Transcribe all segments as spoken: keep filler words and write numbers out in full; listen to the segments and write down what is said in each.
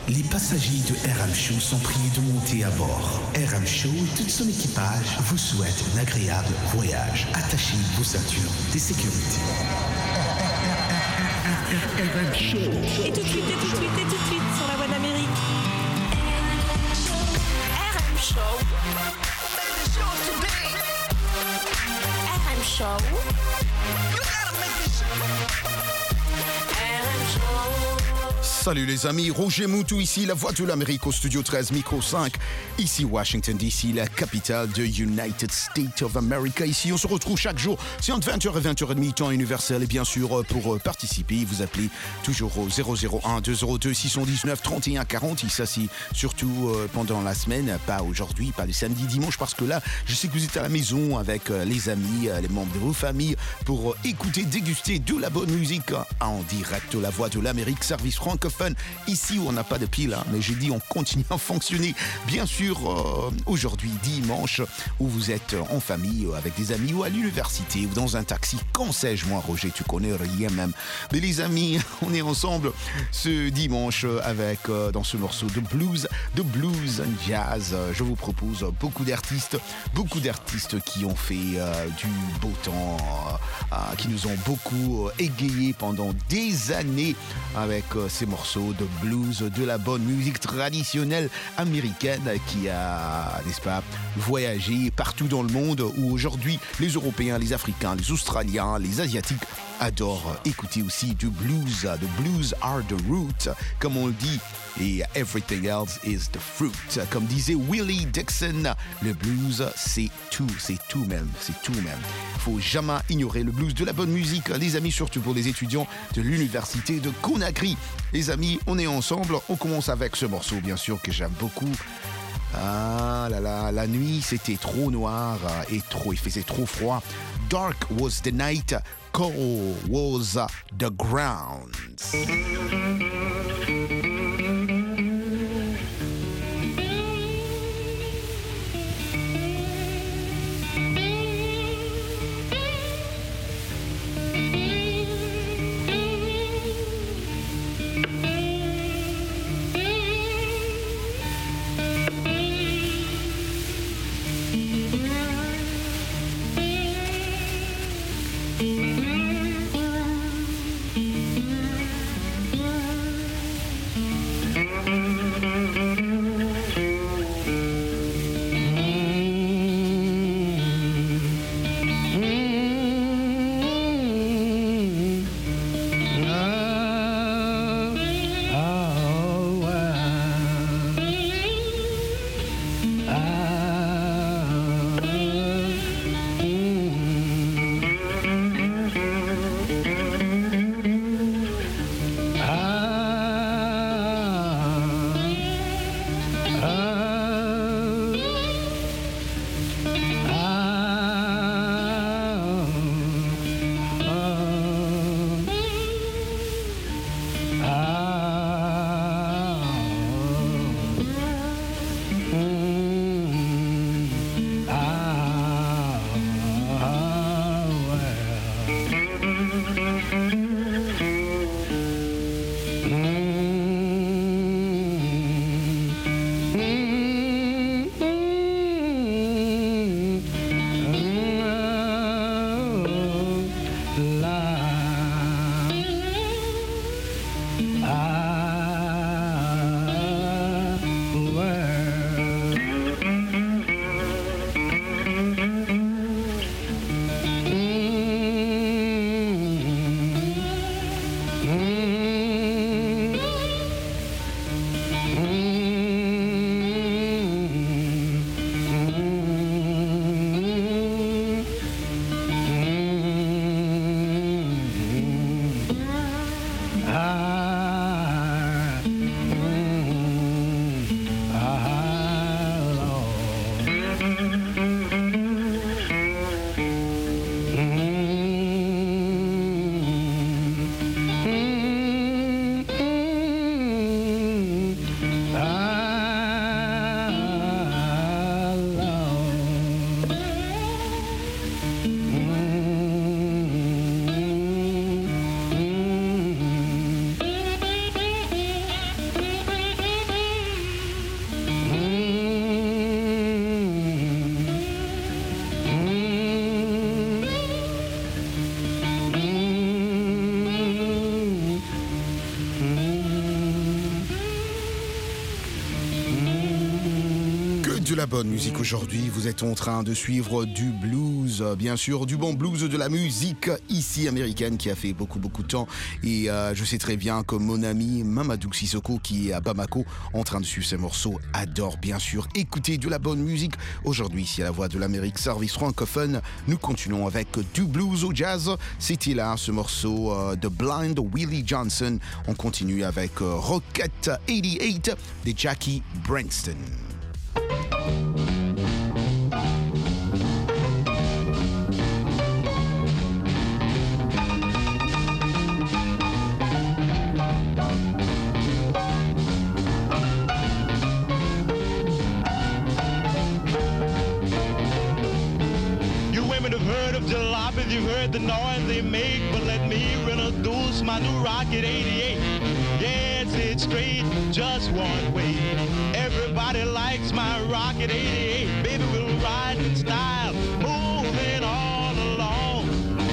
Les passagers de R M Show sont priés de monter à bord. R M Show et tout son équipage vous souhaitent un agréable voyage. Attachez vos ceintures de sécurité. R M Show. Et tout de suite, et tout de suite, et tout de suite sur la voie d'Amérique. R M Show. R M Show. Salut les amis, Roger Moutou ici, la voix de l'Amérique au studio treize, micro cinq. Ici Washington D C, la capitale de United States of America. Ici on se retrouve chaque jour, c'est entre vingt heures et vingt heures trente, temps universel. Et bien sûr, pour participer, vous appelez toujours au zéro zéro un deux zéro deux six un neuf trente et un quarante. Et ça c'est surtout pendant la semaine, pas aujourd'hui, pas le samedi, dimanche. Parce que là, je sais que vous êtes à la maison avec les amis, les membres de vos familles pour écouter, déguster de la bonne musique en direct. La voix de l'Amérique, service francophone. Ici où on n'a pas de pile, hein, mais j'ai dit on continue à fonctionner. Bien sûr, euh, aujourd'hui, dimanche, où vous êtes en famille, avec des amis, ou à l'université, ou dans un taxi. Quand sais-je, moi, Roger, tu connais rien même. Mais les amis, on est ensemble ce dimanche avec, euh, dans ce morceau de blues, de blues and jazz. Je vous propose beaucoup d'artistes, beaucoup d'artistes qui ont fait euh, du beau temps, euh, euh, qui nous ont beaucoup euh, égayés pendant des années avec euh, ces morceaux de blues, de la bonne musique traditionnelle américaine qui a, n'est-ce pas, voyagé partout dans le monde, où aujourd'hui les Européens, les Africains, les Australiens, les Asiatiques adorent écouter aussi du blues. The blues are the root, comme on le dit, et everything else is the fruit. Comme disait Willie Dixon, le blues c'est tout, c'est tout même, c'est tout même. Faut jamais ignorer le blues, de la bonne musique, les amis, surtout pour les étudiants de l'université de Conakry. Les amis, on est ensemble, on commence avec ce morceau, bien sûr, que j'aime beaucoup. Ah là là, la nuit c'était trop noir et trop, il faisait trop froid. Dark was the night, cold was the ground. de la bonne musique aujourd'hui. Vous êtes en train de suivre du blues, bien sûr, du bon blues, de la musique ici américaine qui a fait beaucoup, beaucoup de temps. Et euh, je sais très bien que mon ami Mamadou Sissoko, qui est à Bamako, en train de suivre ces morceaux, adore bien sûr écouter de la bonne musique. Aujourd'hui, ici à la Voix de l'Amérique, service francophone, nous continuons avec du blues au jazz. C'était là ce morceau euh, de Blind Willie Johnson. On continue avec euh, Rocket quatre-vingt-huit de Jackie Branston. You women have heard of jalopies, you've heard the noise they make, but let me introduce my new Rocket eighty-eight. Yeah, it's it straight, just one way. Everybody likes my Rocket eighty-eight. Baby, we'll ride in style, moving all along.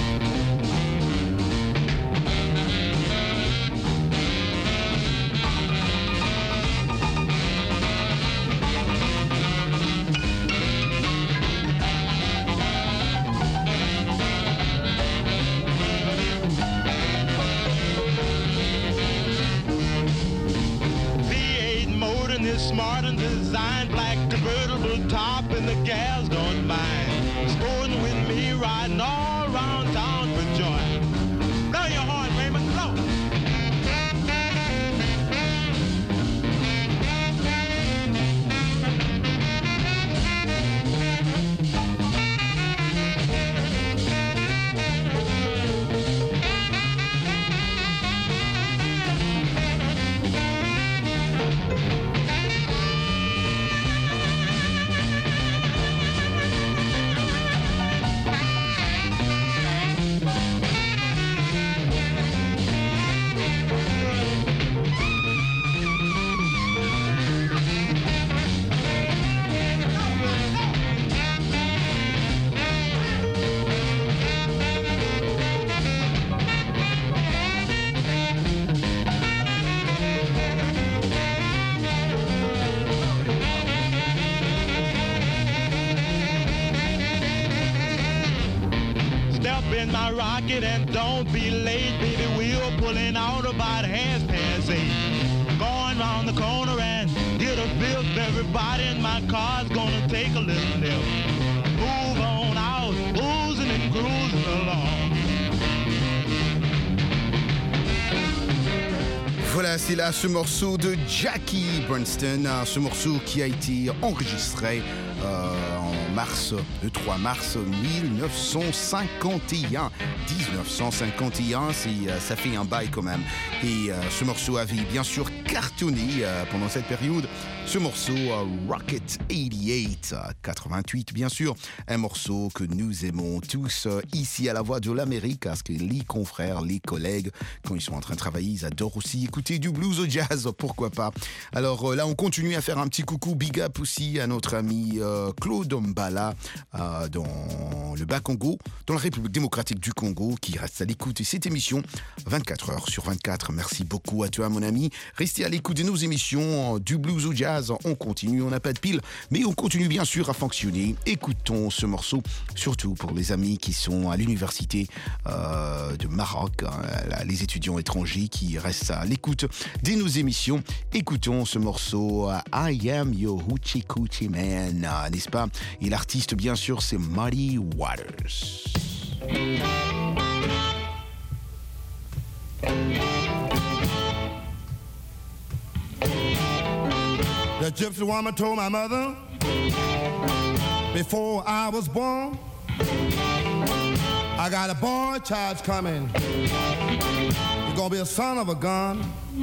Smart and designed, black convertible top, and the gals don't mind. Sporting with me, riding all around town for joy. Blow your horn, Raymond, blow. In my rocket and don't be late, baby. We're pulling out about half past eight. Going round the corner and get a fifth. Everybody in my car's gonna take a little nip. Move on out, oozing and cruising along. Voilà, c'est là ce morceau de Jackie Branston, ce morceau qui a été enregistré euh, en mars, le trois mars mille neuf cent cinquante et un. dix-neuf cent cinquante et un, c'est, ça fait un bail quand même. Et euh, ce morceau avait bien sûr cartonné euh, pendant cette période. Ce morceau euh, Rocket quatre-vingt-huit, euh, quatre-vingt-huit bien sûr, un morceau que nous aimons tous euh, ici à la Voix de l'Amérique, parce que les confrères, les collègues, quand ils sont en train de travailler, ils adorent aussi écouter du blues au jazz, pourquoi pas. Alors euh, là, on continue à faire un petit coucou, big up aussi à notre ami euh, Claude Mbala euh, dans le Bas-Congo, dans la République démocratique du Congo, qui reste à l'écoute de cette émission vingt-quatre heures sur vingt-quatre. Merci beaucoup à toi, mon ami. Restez à l'écoute de nos émissions du blues au jazz. On continue, on n'a pas de pile, mais on continue bien sûr à fonctionner. Écoutons ce morceau, surtout pour les amis qui sont à l'université euh, de Maroc, hein, les étudiants étrangers qui restent à l'écoute de nos émissions. Écoutons ce morceau I Am Your Hoochie Coochie Man, n'est-ce pas? Et l'artiste, bien sûr, c'est Muddy Waters. The gypsy woman told my mother before I was born, I got a boy child coming. He's gonna be a son of a gun.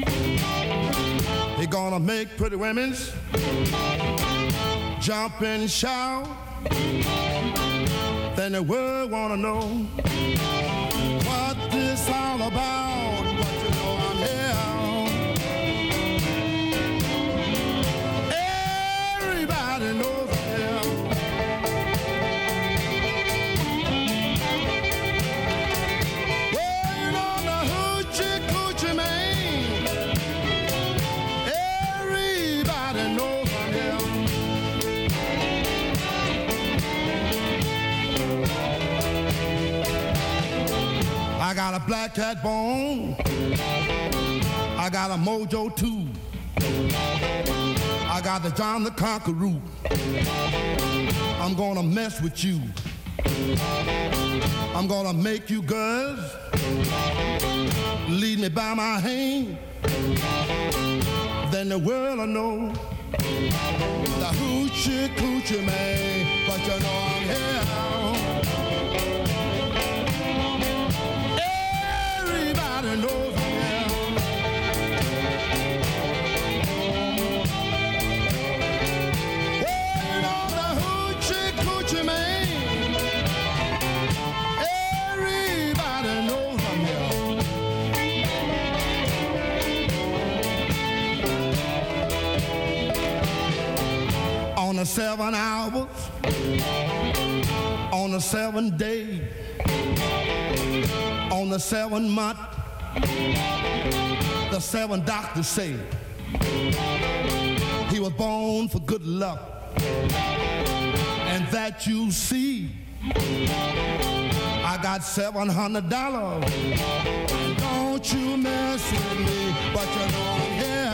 He's gonna make pretty women jump and shout. Then the world wanna know what this all about. But you know I'm here. Everybody knows I'm here. Waiting on the hoochie coochie man. Everybody knows I'm here. got a black cat bone. I got a mojo too. I got the John the Conqueror. I'm gonna mess with you. I'm gonna make you girls lead me by my hand. Then the world will know the hoochie coochie man. But you know I'm here. Everybody knows I'm here. Well, you know the hoochie coochie man. Everybody knows I'm here. On the seven hours, on the seven day, on the seven month, the seven doctors say he was born for good luck, and that you see. I got seven hundred dollars. Don't you mess with me, but you know I'm here.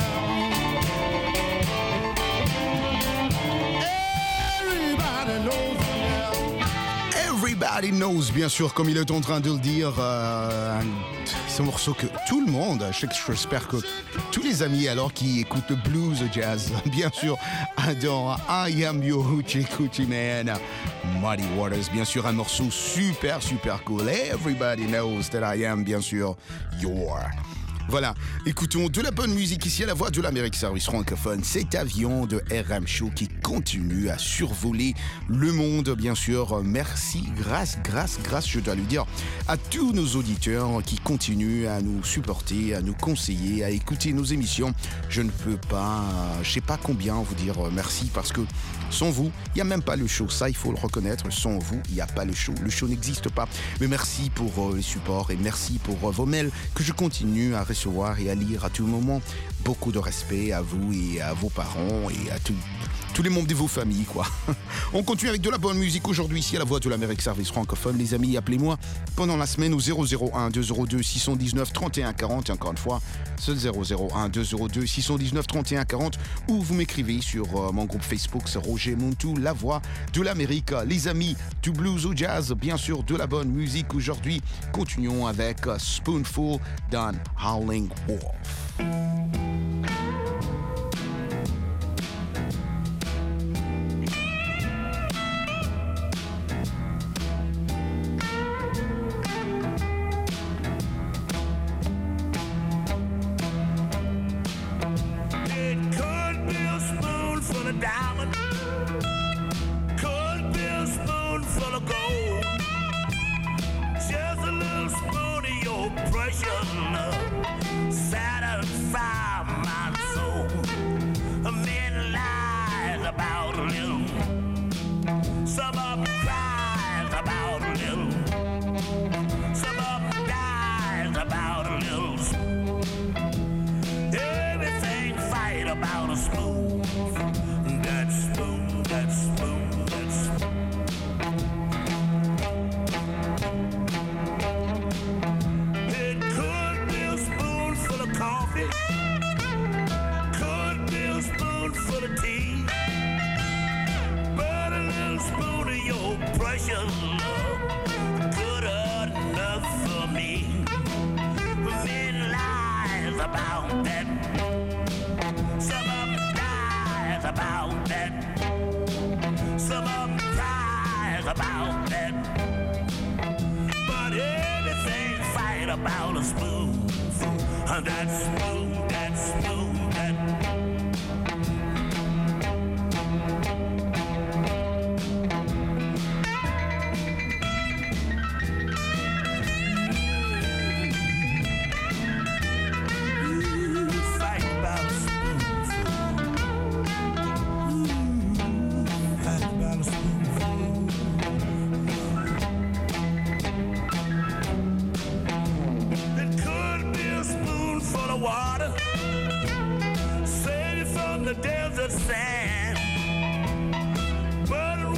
Everybody knows, bien sûr, comme il est en train de le dire. Euh, c'est un morceau que tout le monde, j'espère que tous les amis alors qui écoutent le blues, le jazz, bien sûr, adorent I Am Your Hoochie Coochie Man. Muddy Waters, bien sûr, un morceau super, super cool. Everybody knows that I am, bien sûr, your. Voilà, écoutons de la bonne musique ici à la Voix de l'Amérique Service francophone. Cet avion de R M Show qui continue à survoler le monde, bien sûr. Merci, grâce, grâce, grâce, je dois le dire, à tous nos auditeurs qui continuent à nous supporter, à nous conseiller, à écouter nos émissions. Je ne peux pas, je ne sais pas combien vous dire merci parce que sans vous, il n'y a même pas le show. Ça, il faut le reconnaître. Sans vous, il n'y a pas le show. Le show n'existe pas. Mais merci pour euh, les supports et merci pour euh, vos mails que je continue à recevoir et à lire à tout moment. Beaucoup de respect à vous et à vos parents et à tout, tous les membres de vos familles, quoi. On continue avec de la bonne musique aujourd'hui ici à la Voix de l'Amérique Service francophone. Les amis, appelez-moi pendant la semaine au zéro zéro un deux zéro deux six un neuf trente et un quarante. Et encore une fois, c'est le zéro zéro un deux zéro deux six un neuf trente et un quarante ou vous m'écrivez sur euh, mon groupe Facebook, c'est Roger Montou, la Voix de l'Amérique. Les amis, du blues au jazz, bien sûr, de la bonne musique aujourd'hui. Continuons avec uh, Spoonful d'un Howling Wolf.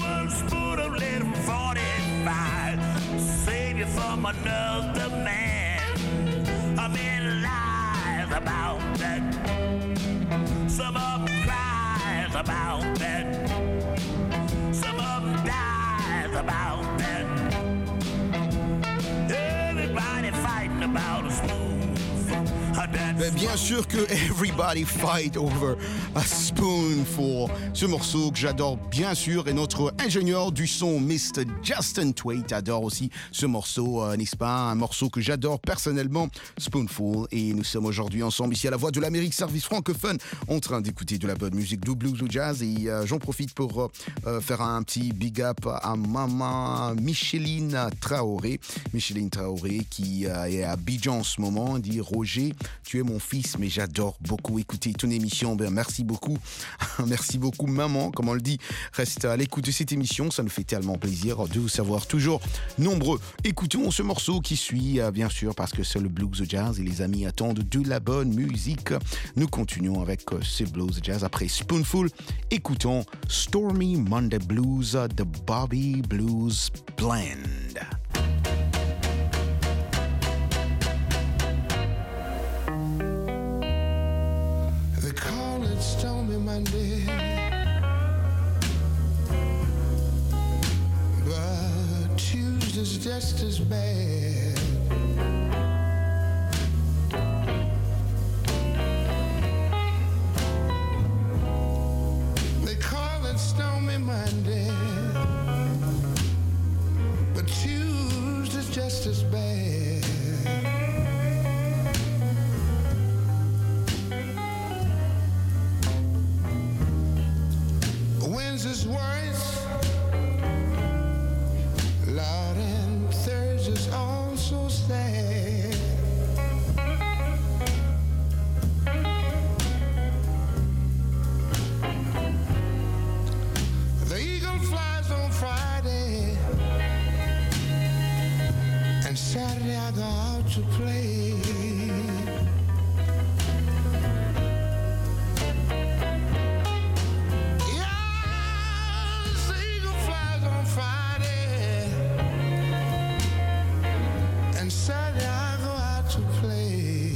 Another man. of it lies about that. Some of them cries about that. Some of them dies about that. Everybody fighting about a spoon. Mais bien sûr que Everybody Fight Over a Spoonful. Ce morceau que j'adore bien sûr, et notre ingénieur du son, mister Justin Twait, adore aussi ce morceau, euh, n'est-ce pas? Un morceau que j'adore personnellement, Spoonful. Et nous sommes aujourd'hui ensemble ici à la Voix de l'Amérique, service francophone, en train d'écouter de la bonne musique, du blues ou jazz. Et euh, j'en profite pour euh, faire un petit big up à maman Micheline Traoré. Micheline Traoré qui euh, est à Abidjan en ce moment, dit Roger, tu es mon fils, mais j'adore beaucoup écouter ton émission. Ben, merci beaucoup. Merci beaucoup, maman. Comme on le dit, reste à l'écoute de cette émission. Ça nous fait tellement plaisir de vous savoir toujours nombreux. Écoutons ce morceau qui suit, bien sûr, parce que c'est le blues jazz et les amis attendent de la bonne musique. Nous continuons avec ce blues jazz après Spoonful. Écoutons Stormy Monday Blues de Bobby Blues Blend. Stormy Monday, but Tuesday's just as bad. They call it Stormy Monday, but Tuesday's just as bad. Wednesday's worse, Lord, and Thursday's also sad. The eagle flies on Friday, and Saturday I go out to play. Saturday I go out to play.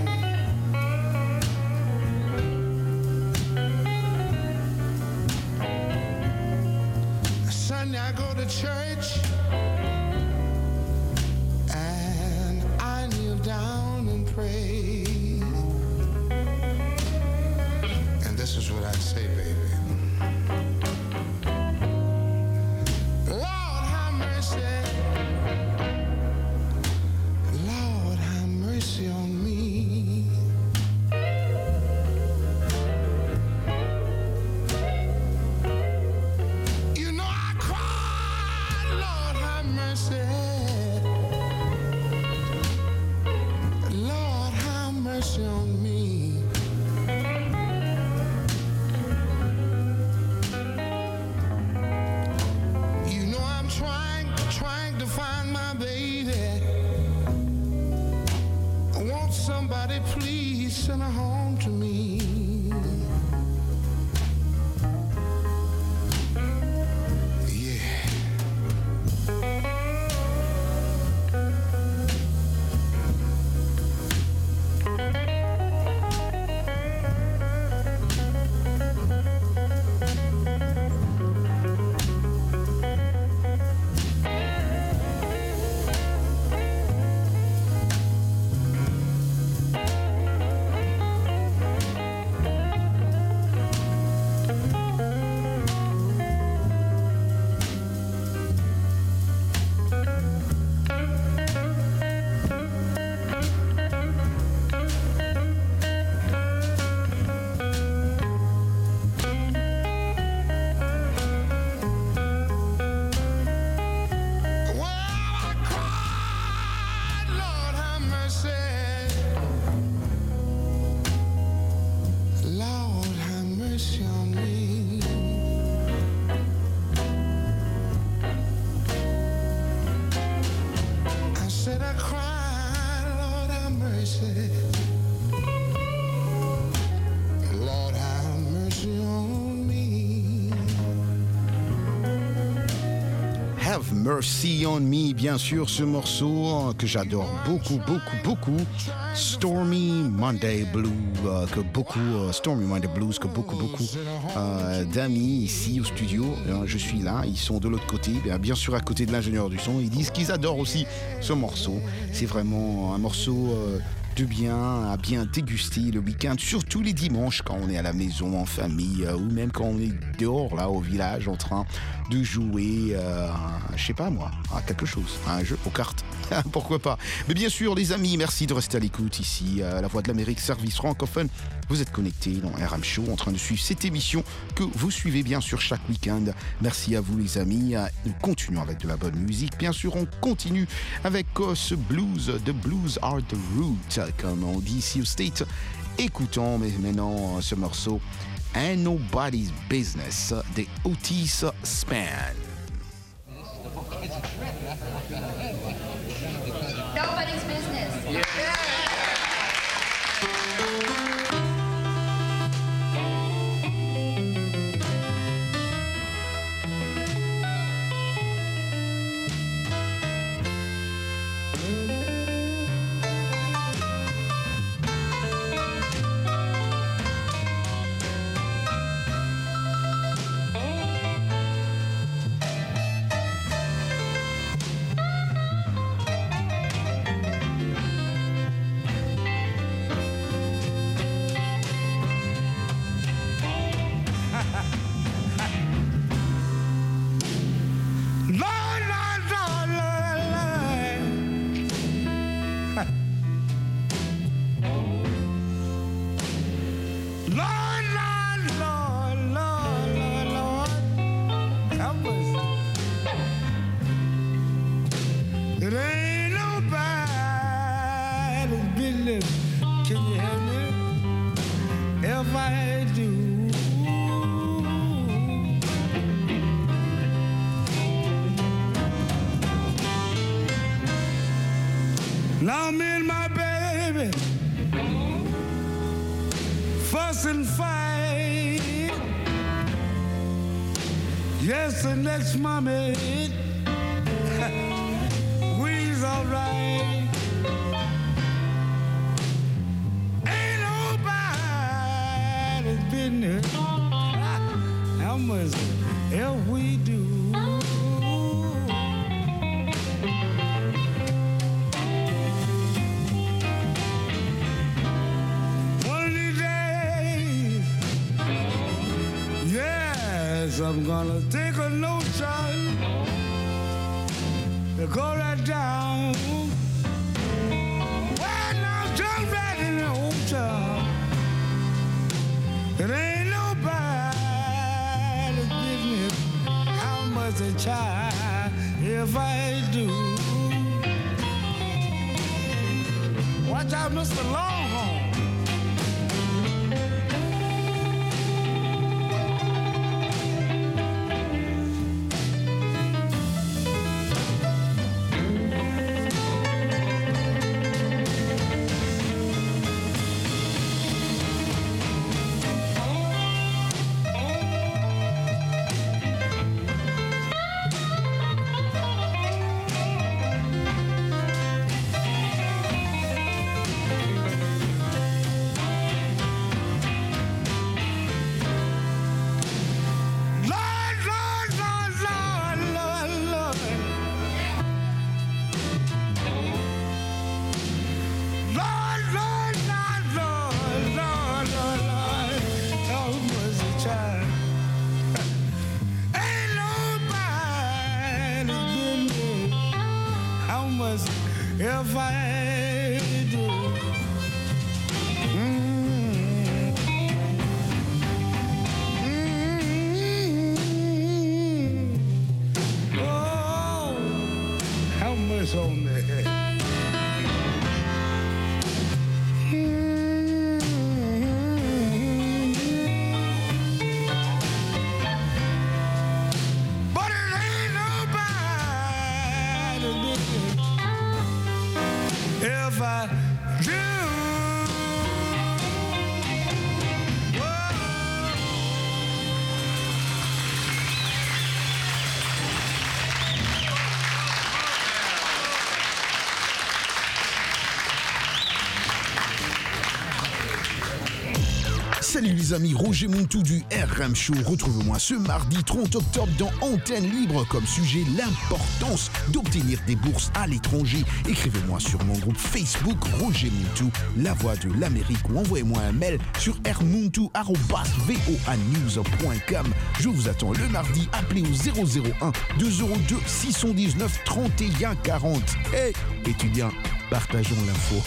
Sunday I go to church and I kneel down and pray. And this is what I say, baby. Lord, have mercy. On me, you know I cried, Lord have mercy, Lord have mercy on me. You know I'm trying, trying to find my baby. Won't somebody please send her home to me? Have Mercy on Me, bien sûr, ce morceau que j'adore beaucoup, beaucoup, beaucoup. Stormy Monday Blues, euh, que beaucoup, euh, Stormy Monday Blues, que beaucoup, beaucoup euh, d'amis ici au studio, euh, je suis là, ils sont de l'autre côté, bien, bien sûr à côté de l'ingénieur du son, ils disent qu'ils adorent aussi ce morceau. C'est vraiment un morceau euh, de bien, à bien déguster le week-end, surtout les dimanches quand on est à la maison, en famille, euh, ou même quand on est dehors, là, au village, en train de jouer, euh, je sais pas moi, à quelque chose, à un jeu, aux cartes. Pourquoi pas. Mais bien sûr, les amis, merci de rester à l'écoute ici, à La Voix de l'Amérique, service francophone. Vous êtes connectés dans R M Show, en train de suivre cette émission que vous suivez bien sûr chaque week-end. Merci à vous, les amis. Nous continuons avec de la bonne musique. Bien sûr, on continue avec euh, ce blues. The blues are the root, comme on dit ici au State. Écoutons mais maintenant ce morceau Ain't Nobody's Business des Otis Spann. Nobody's business. Yeah. Now me and my baby fuss and fight. Yes, the next mommy we's alright. Ain't nobody's business how much else we do. I'm gonna take a notion to go right down. Well, now jump right in the ocean. It ain't nobody's business how much I try if I do. Watch out, Mister Longhorn. If I do, mm-hmm. Mm-hmm. Oh, how much on that? If I do, whoa. Salut les amis, Roger Montou du R M Show. Retrouve-moi ce mardi trente octobre dans Antenne Libre comme sujet l'importance d'obtenir des bourses à l'étranger. Écrivez-moi sur mon groupe Facebook Roger Montou, la voix de l'Amérique, ou envoyez-moi un mail sur rmontou arobase voanews point com. Je vous attends le mardi, appelez au zéro zéro un deux zéro deux six un neuf trente et un quarante. Hey, étudiants, partageons l'info.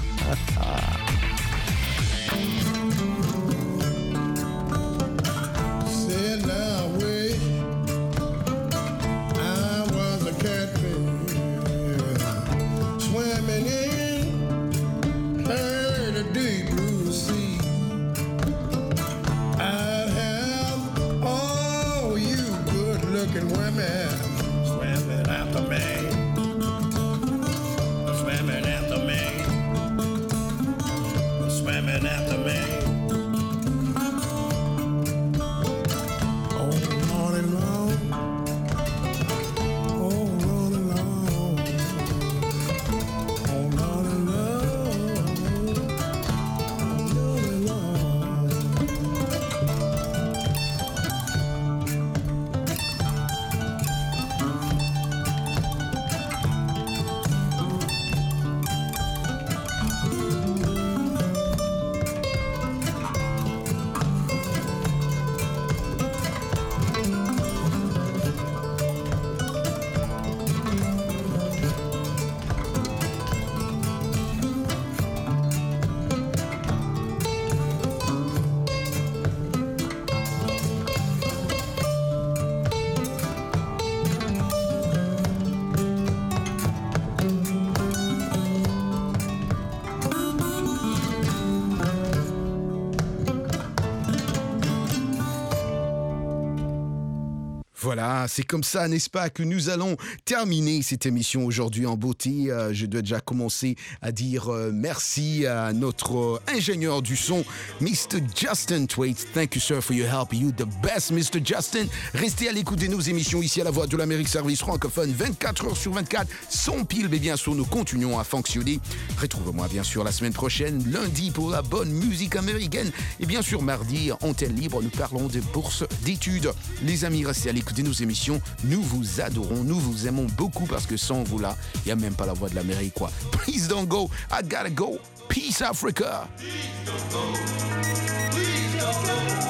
Voilà, c'est comme ça, n'est-ce pas, que nous allons terminer cette émission aujourd'hui en beauté. Euh, je dois déjà commencer à dire euh, merci à notre euh, ingénieur du son, mister Justin Thwaites. Thank you, sir, for your help. You the best, mister Justin. Restez à l'écoute de nos émissions ici à la Voix de l'Amérique, service francophone, vingt-quatre heures sur vingt-quatre, sans pile, mais bien sûr, nous continuons à fonctionner. Retrouvez-moi bien sûr la semaine prochaine, lundi, pour la bonne musique américaine. Et bien sûr, mardi, Antenne Libre, nous parlons de bourses d'études. Les amis, restez à l'écoute de nos émissions. Nous vous adorons, nous vous aimons beaucoup parce que sans vous là, il n'y a même pas la Voix de l'Amérique, quoi. Please don't go, I gotta go. Peace, Africa. Please don't go. Please don't go.